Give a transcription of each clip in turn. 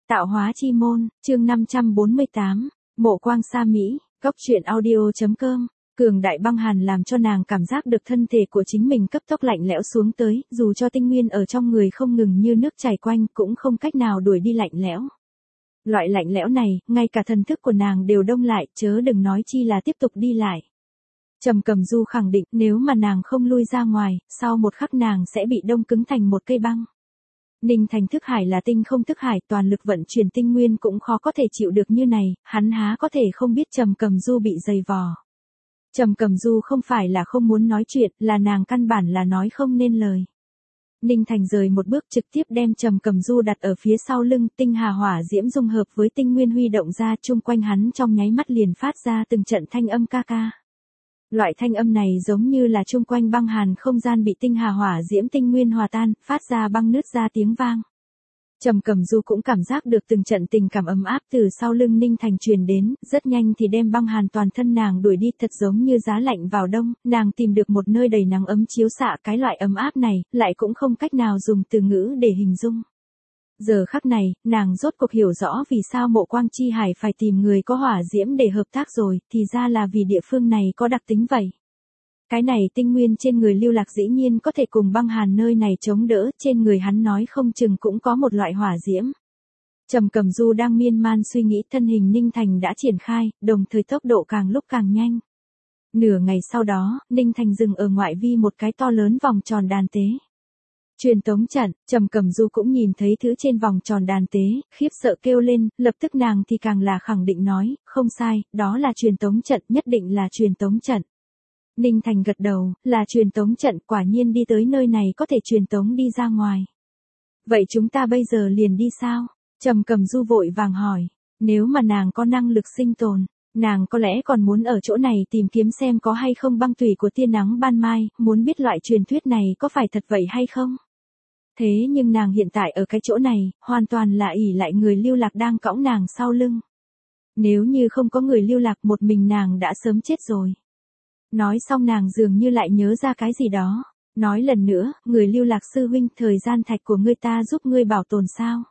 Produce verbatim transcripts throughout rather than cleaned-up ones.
Tạo hóa chi môn, chương năm trăm bốn mươi tám, Mộ Quang Sa Mỹ, Góc truyện audio.com. Cường đại băng hàn làm cho nàng cảm giác được thân thể của chính mình cấp tốc lạnh lẽo xuống tới, dù cho tinh nguyên ở trong người không ngừng như nước chảy quanh cũng không cách nào đuổi đi lạnh lẽo. Loại lạnh lẽo này, ngay cả thần thức của nàng đều đông lại, chớ đừng nói chi là tiếp tục đi lại. Trầm Cầm Du khẳng định nếu mà nàng không lui ra ngoài, sau một khắc nàng sẽ bị đông cứng thành một cây băng. Ninh Thành thức hải là tinh không thức hải, toàn lực vận chuyển tinh nguyên cũng khó có thể chịu được như này, hắn há có thể không biết Trầm Cầm Du bị dày vò. Trầm Cầm Du không phải là không muốn nói chuyện, là nàng căn bản là nói không nên lời. Ninh Thành rời một bước trực tiếp đem Trầm Cầm Du đặt ở phía sau lưng, tinh hà hỏa diễm dung hợp với tinh nguyên huy động ra, chung quanh hắn trong nháy mắt liền phát ra từng trận thanh âm ca ca. Loại thanh âm này giống như là chung quanh băng hàn không gian bị tinh hà hỏa diễm tinh nguyên hòa tan, phát ra băng nứt ra tiếng vang. Trầm Cầm Du cũng cảm giác được từng trận tình cảm ấm áp từ sau lưng Ninh Thành truyền đến, rất nhanh thì đem băng hàn toàn thân nàng đuổi đi, thật giống như giá lạnh vào đông, nàng tìm được một nơi đầy nắng ấm chiếu xạ, cái loại ấm áp này, lại cũng không cách nào dùng từ ngữ để hình dung. Giờ khắc này, nàng rốt cuộc hiểu rõ vì sao Mộ Quang Chi Hải phải tìm người có hỏa diễm để hợp tác rồi, thì ra là vì địa phương này có đặc tính vậy. Cái này tinh nguyên trên người Lưu Lạc dĩ nhiên có thể cùng băng hàn nơi này chống đỡ, trên người hắn nói không chừng cũng có một loại hỏa diễm. Trầm Cầm Du đang miên man suy nghĩ, thân hình Ninh Thành đã triển khai, đồng thời tốc độ càng lúc càng nhanh. Nửa ngày sau đó, Ninh Thành dừng ở ngoại vi một cái to lớn vòng tròn đàn tế. Truyền tống trận, Trầm Cầm Du cũng nhìn thấy thứ trên vòng tròn đàn tế, khiếp sợ kêu lên, lập tức nàng thì càng là khẳng định nói, không sai, đó là truyền tống trận, nhất định là truyền tống trận. Ninh Thành gật đầu, là truyền tống trận, quả nhiên đi tới nơi này có thể truyền tống đi ra ngoài. Vậy chúng ta bây giờ liền đi sao? Trầm Cầm Du vội vàng hỏi, nếu mà nàng có năng lực sinh tồn, nàng có lẽ còn muốn ở chỗ này tìm kiếm xem có hay không băng tủy của tia nắng ban mai, muốn biết loại truyền thuyết này có phải thật vậy hay không? Thế nhưng nàng hiện tại ở cái chỗ này, hoàn toàn là ỷ lại người Lưu Lạc đang cõng nàng sau lưng. Nếu như không có người Lưu Lạc, một mình nàng đã sớm chết rồi. Nói xong nàng dường như lại nhớ ra cái gì đó. Nói lần nữa, người Lưu Lạc sư huynh, thời gian thạch của ngươi ta giúp ngươi bảo tồn sao?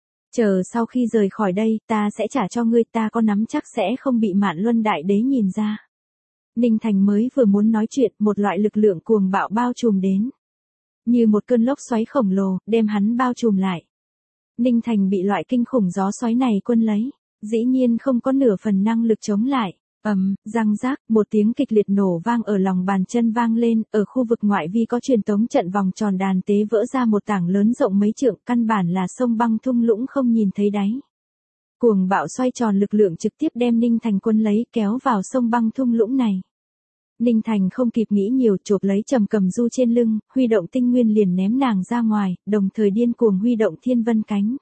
Chờ sau khi rời khỏi đây, ta sẽ trả cho ngươi, ta có nắm chắc sẽ không bị Mạn Luân Đại Đế nhìn ra. Ninh Thành mới vừa muốn nói chuyện, một loại lực lượng cuồng bạo bao trùm đến. Như một cơn lốc xoáy khổng lồ, đem hắn bao trùm lại. Ninh Thành bị loại kinh khủng gió xoáy này quân lấy, dĩ nhiên không có nửa phần năng lực chống lại. Ầm, răng rác, một tiếng kịch liệt nổ vang ở lòng bàn chân vang lên, ở khu vực ngoại vi có truyền tống trận vòng tròn đàn tế vỡ ra một tảng lớn rộng mấy trượng, căn bản là sông băng thung lũng không nhìn thấy đáy. Cuồng bạo xoay tròn lực lượng trực tiếp đem Ninh Thành quân lấy, kéo vào sông băng thung lũng này. Ninh Thành không kịp nghĩ nhiều, chộp lấy Trầm Cầm Du trên lưng, huy động tinh nguyên liền ném nàng ra ngoài, đồng thời điên cuồng huy động thiên vân cánh.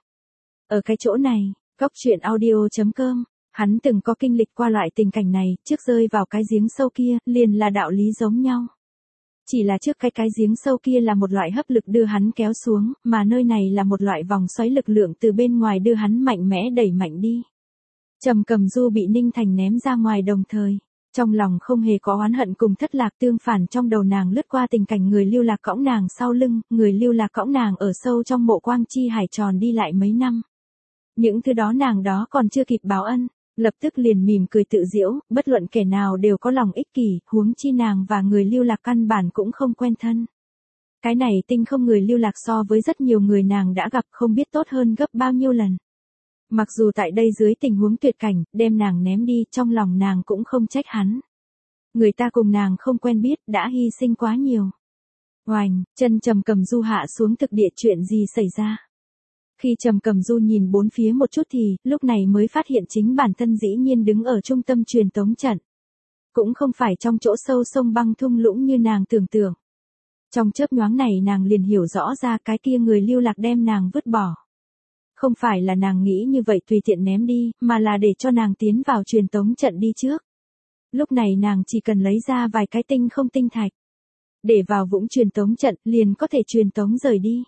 Ở cái chỗ này, Góc truyện audio.com. Hắn từng có kinh lịch qua loại tình cảnh này, trước rơi vào cái giếng sâu kia, liền là đạo lý giống nhau. Chỉ là trước cái cái giếng sâu kia là một loại hấp lực đưa hắn kéo xuống, mà nơi này là một loại vòng xoáy lực lượng từ bên ngoài đưa hắn mạnh mẽ đẩy mạnh đi. Trầm Cầm Du bị Ninh Thành ném ra ngoài đồng thời. Trong lòng không hề có oán hận cùng thất lạc, tương phản trong đầu nàng lướt qua tình cảnh người Lưu Lạc cõng nàng sau lưng, người Lưu Lạc cõng nàng ở sâu trong Mộ Quang Chi Hải tròn đi lại mấy năm. Những thứ đó nàng đó còn chưa kịp báo ân. Lập tức liền mỉm cười tự giễu, bất luận kẻ nào đều có lòng ích kỷ, huống chi nàng và người Lưu Lạc căn bản cũng không quen thân. Cái này tinh không người Lưu Lạc so với rất nhiều người nàng đã gặp không biết tốt hơn gấp bao nhiêu lần. Mặc dù tại đây dưới tình huống tuyệt cảnh, đem nàng ném đi, trong lòng nàng cũng không trách hắn. Người ta cùng nàng không quen biết, đã hy sinh quá nhiều. Oành, chân Trầm Cầm Du hạ xuống thực địa, chuyện gì xảy ra? Khi Trầm Cầm Du nhìn bốn phía một chút thì, lúc này mới phát hiện chính bản thân dĩ nhiên đứng ở trung tâm truyền tống trận. Cũng không phải trong chỗ sâu sông băng thung lũng như nàng tưởng tượng. Trong chớp nhoáng này nàng liền hiểu rõ ra cái kia người Lưu Lạc đem nàng vứt bỏ. Không phải là nàng nghĩ như vậy tùy tiện ném đi, mà là để cho nàng tiến vào truyền tống trận đi trước. Lúc này nàng chỉ cần lấy ra vài cái tinh không tinh thạch. Để vào vũng truyền tống trận, liền có thể truyền tống rời đi.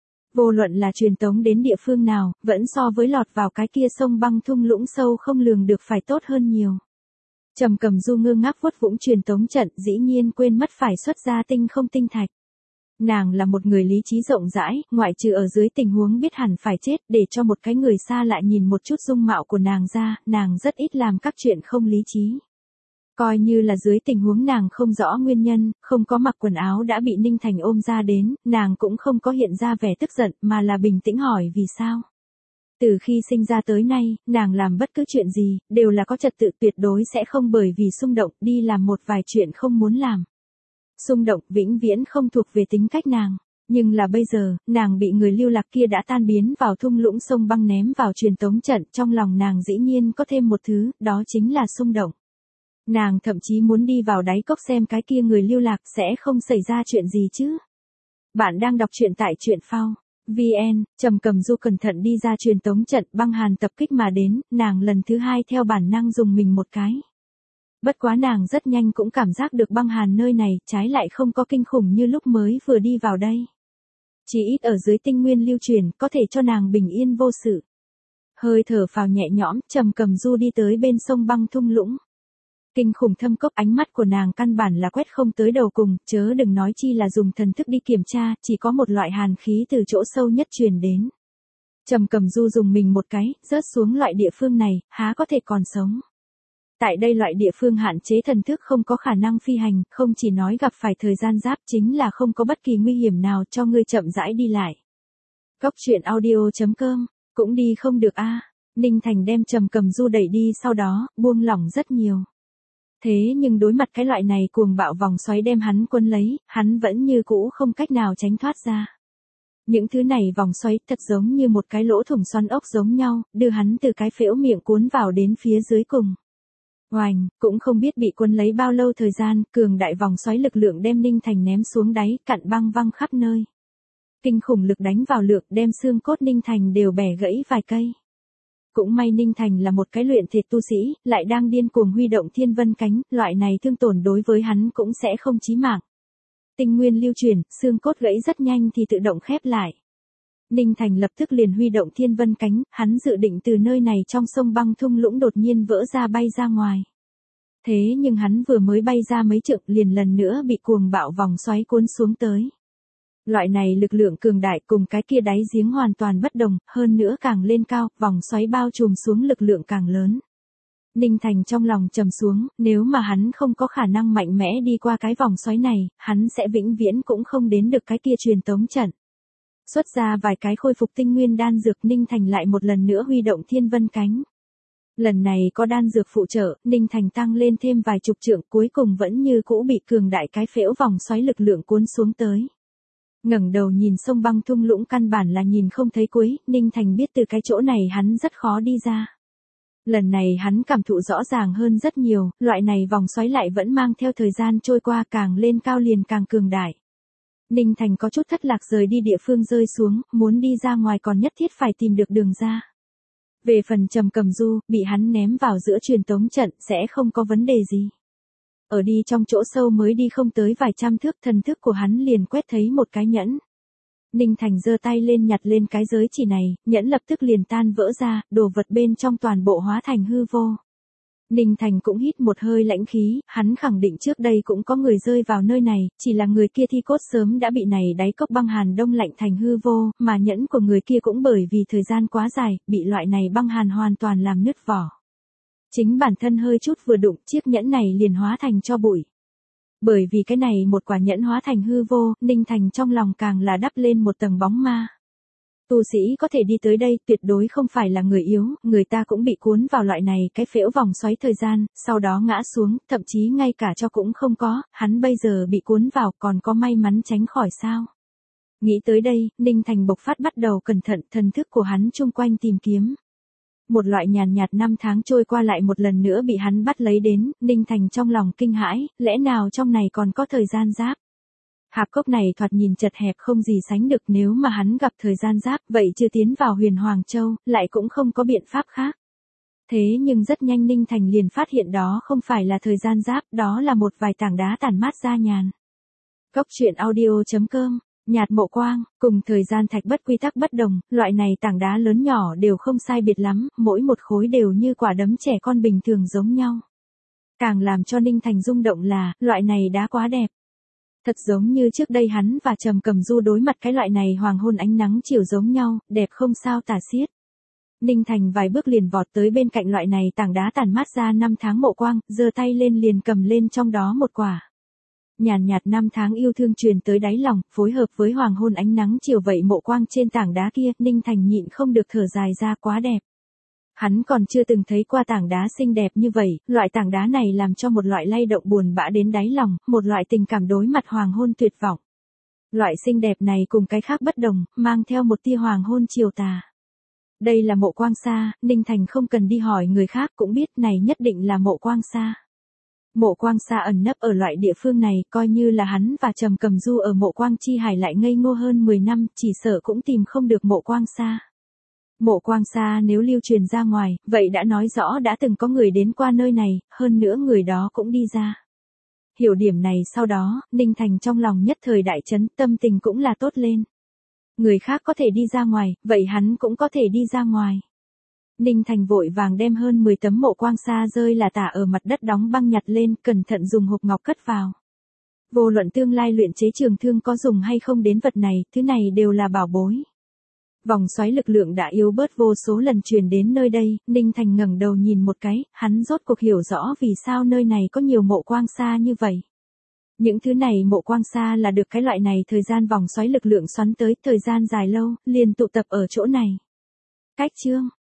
Vô luận là truyền tống đến địa phương nào, vẫn so với lọt vào cái kia sông băng thung lũng sâu không lường được phải tốt hơn nhiều. Trầm Cầm Du ngơ ngác vuốt vũng truyền tống trận, dĩ nhiên quên mất phải xuất ra tinh không tinh thạch. Nàng là một người lý trí rộng rãi, ngoại trừ ở dưới tình huống biết hẳn phải chết để cho một cái người xa lại nhìn một chút dung mạo của nàng ra, nàng rất ít làm các chuyện không lý trí. Coi như là dưới tình huống nàng không rõ nguyên nhân, không có mặc quần áo đã bị Ninh Thành ôm ra đến, nàng cũng không có hiện ra vẻ tức giận mà là bình tĩnh hỏi vì sao. Từ khi sinh ra tới nay, nàng làm bất cứ chuyện gì, đều là có trật tự, tuyệt đối sẽ không bởi vì xung động đi làm một vài chuyện không muốn làm. Xung động vĩnh viễn không thuộc về tính cách nàng. Nhưng là bây giờ, nàng bị người lưu lạc kia đã tan biến vào thung lũng sông băng ném vào truyền tống trận, trong lòng nàng dĩ nhiên có thêm một thứ, đó chính là xung động. Nàng thậm chí muốn đi vào đáy cốc xem cái kia người lưu lạc sẽ không xảy ra chuyện gì chứ. Bạn đang đọc truyện tại truyện phao vê en, Trầm Cầm Du cẩn thận đi ra truyền tống trận, băng hàn tập kích mà đến, nàng lần thứ hai theo bản năng dùng mình một cái. Bất quá nàng rất nhanh cũng cảm giác được băng hàn nơi này, trái lại không có kinh khủng như lúc mới vừa đi vào đây. Chỉ ít ở dưới tinh nguyên lưu truyền, có thể cho nàng bình yên vô sự. Hơi thở phào nhẹ nhõm, Trầm Cầm Du đi tới bên sông băng thung lũng. Kinh khủng thâm cốc, ánh mắt của nàng căn bản là quét không tới đầu cùng, chớ đừng nói chi là dùng thần thức đi kiểm tra, chỉ có một loại hàn khí từ chỗ sâu nhất truyền đến. Trầm Cầm Du dùng mình một cái, rớt xuống loại địa phương này, há có thể còn sống. Tại đây loại địa phương hạn chế thần thức không có khả năng phi hành, không chỉ nói gặp phải thời gian giáp, chính là không có bất kỳ nguy hiểm nào cho ngươi chậm rãi đi lại. Góc truyện audio chấm com, cũng đi không được a. Ninh Thành đem Trầm Cầm Du đẩy đi, sau đó buông lỏng rất nhiều. Thế nhưng đối mặt cái loại này cuồng bạo vòng xoáy đem hắn quân lấy, hắn vẫn như cũ không cách nào tránh thoát ra. Những thứ này vòng xoáy thật giống như một cái lỗ thủng xoắn ốc giống nhau, đưa hắn từ cái phễu miệng cuốn vào đến phía dưới cùng. Oành, cũng không biết bị cuốn lấy bao lâu thời gian, cường đại vòng xoáy lực lượng đem Ninh Thành ném xuống đáy, cặn băng văng khắp nơi. Kinh khủng lực đánh vào lượng, đem xương cốt Ninh Thành đều bẻ gãy vài cây. Cũng may Ninh Thành là một cái luyện thể tu sĩ, lại đang điên cuồng huy động thiên vân cánh, loại này thương tổn đối với hắn cũng sẽ không chí mạng. Tinh nguyên lưu truyền, xương cốt gãy rất nhanh thì tự động khép lại. Ninh Thành lập tức liền huy động thiên vân cánh, hắn dự định từ nơi này trong sông băng thung lũng đột nhiên vỡ ra bay ra ngoài. Thế nhưng hắn vừa mới bay ra mấy trượng liền lần nữa bị cuồng bạo vòng xoáy cuốn xuống tới. Loại này lực lượng cường đại cùng cái kia đáy giếng hoàn toàn bất đồng, hơn nữa càng lên cao, vòng xoáy bao trùm xuống lực lượng càng lớn. Ninh Thành trong lòng trầm xuống, nếu mà hắn không có khả năng mạnh mẽ đi qua cái vòng xoáy này, hắn sẽ vĩnh viễn cũng không đến được cái kia truyền tống trận. Xuất ra vài cái khôi phục tinh nguyên đan dược, Ninh Thành lại một lần nữa huy động thiên vân cánh. Lần này có đan dược phụ trợ, Ninh Thành tăng lên thêm vài chục trượng, cuối cùng vẫn như cũ bị cường đại cái phễu vòng xoáy lực lượng cuốn xuống tới. Ngẩng đầu nhìn sông băng thung lũng căn bản là nhìn không thấy cuối, Ninh Thành biết từ cái chỗ này hắn rất khó đi ra. Lần này hắn cảm thụ rõ ràng hơn rất nhiều, loại này vòng xoáy lại vẫn mang theo thời gian trôi qua, càng lên cao liền càng cường đại. Ninh Thành có chút thất lạc rời đi địa phương rơi xuống, muốn đi ra ngoài còn nhất thiết phải tìm được đường ra. Về phần Trầm Cầm Du, bị hắn ném vào giữa truyền tống trận sẽ không có vấn đề gì. Ở đi trong chỗ sâu mới đi không tới vài trăm thước, thần thức của hắn liền quét thấy một cái nhẫn. Ninh Thành giơ tay lên nhặt lên cái giới chỉ này, nhẫn lập tức liền tan vỡ ra, đồ vật bên trong toàn bộ hóa thành hư vô. Ninh Thành cũng hít một hơi lãnh khí, hắn khẳng định trước đây cũng có người rơi vào nơi này, chỉ là người kia thi cốt sớm đã bị này đáy cốc băng hàn đông lạnh thành hư vô, mà nhẫn của người kia cũng bởi vì thời gian quá dài, bị loại này băng hàn hoàn toàn làm nứt vỏ. Chính bản thân hơi chút vừa đụng, chiếc nhẫn này liền hóa thành tro bụi. Bởi vì cái này một quả nhẫn hóa thành hư vô, Ninh Thành trong lòng càng là đắp lên một tầng bóng ma. Tu sĩ có thể đi tới đây tuyệt đối không phải là người yếu, người ta cũng bị cuốn vào loại này cái phễu vòng xoáy thời gian, sau đó ngã xuống, thậm chí ngay cả cho cũng không có, hắn bây giờ bị cuốn vào còn có may mắn tránh khỏi sao. Nghĩ tới đây, Ninh Thành bộc phát bắt đầu cẩn thận, thần thức của hắn chung quanh tìm kiếm. Một loại nhàn nhạt năm tháng trôi qua lại một lần nữa bị hắn bắt lấy đến, Ninh Thành trong lòng kinh hãi, lẽ nào trong này còn có thời gian giáp. Hạp cốc này thoạt nhìn chật hẹp không gì sánh được, nếu mà hắn gặp thời gian giáp, vậy chưa tiến vào Huyền Hoàng Châu, lại cũng không có biện pháp khác. Thế nhưng rất nhanh Ninh Thành liền phát hiện đó không phải là thời gian giáp, đó là một vài tảng đá tản mát ra nhàn. Góc truyện audio chấm com, nhạt mộ quang, cùng thời gian thạch bất quy tắc bất đồng, loại này tảng đá lớn nhỏ đều không sai biệt lắm, mỗi một khối đều như quả đấm trẻ con bình thường giống nhau. Càng làm cho Ninh Thành rung động là, loại này đá quá đẹp. Thật giống như trước đây hắn và Trầm Cầm Du đối mặt cái loại này hoàng hôn ánh nắng chiều giống nhau, đẹp không sao tả xiết. Ninh Thành vài bước liền vọt tới bên cạnh loại này tảng đá tàn mát ra năm tháng mộ quang, giơ tay lên liền cầm lên trong đó một quả. Nhàn nhạt năm tháng yêu thương truyền tới đáy lòng, phối hợp với hoàng hôn ánh nắng chiều vậy mộ quang trên tảng đá kia, Ninh Thành nhịn không được thở dài ra, quá đẹp. Hắn còn chưa từng thấy qua tảng đá xinh đẹp như vậy, loại tảng đá này làm cho một loại lay động buồn bã đến đáy lòng, một loại tình cảm đối mặt hoàng hôn tuyệt vọng. Loại xinh đẹp này cùng cái khác bất đồng, mang theo một tia hoàng hôn chiều tà. Đây là mộ Quang Sa, Ninh Thành không cần đi hỏi người khác cũng biết này nhất định là mộ Quang Sa. Mộ Quang Sa ẩn nấp ở loại địa phương này, coi như là hắn và Trầm Cầm Du ở mộ Quang Chi Hải lại ngây ngô hơn mười năm, chỉ sợ cũng tìm không được mộ Quang Sa. Mộ Quang Sa nếu lưu truyền ra ngoài, vậy đã nói rõ đã từng có người đến qua nơi này, hơn nữa người đó cũng đi ra. Hiểu điểm này sau đó, Ninh Thành trong lòng nhất thời đại chấn, tâm tình cũng là tốt lên. Người khác có thể đi ra ngoài, vậy hắn cũng có thể đi ra ngoài. Ninh Thành vội vàng đem hơn mười tấm mộ Quang Sa rơi là tả ở mặt đất đóng băng nhặt lên, cẩn thận dùng hộp ngọc cất vào. Vô luận tương lai luyện chế trường thương có dùng hay không đến vật này, thứ này đều là bảo bối. Vòng xoáy lực lượng đã yếu bớt vô số lần truyền đến nơi đây, Ninh Thành ngẩng đầu nhìn một cái, hắn rốt cuộc hiểu rõ vì sao nơi này có nhiều mộ Quang Sa như vậy. Những thứ này mộ Quang Sa là được cái loại này thời gian vòng xoáy lực lượng xoắn tới, thời gian dài lâu, liền tụ tập ở chỗ này. Cách chương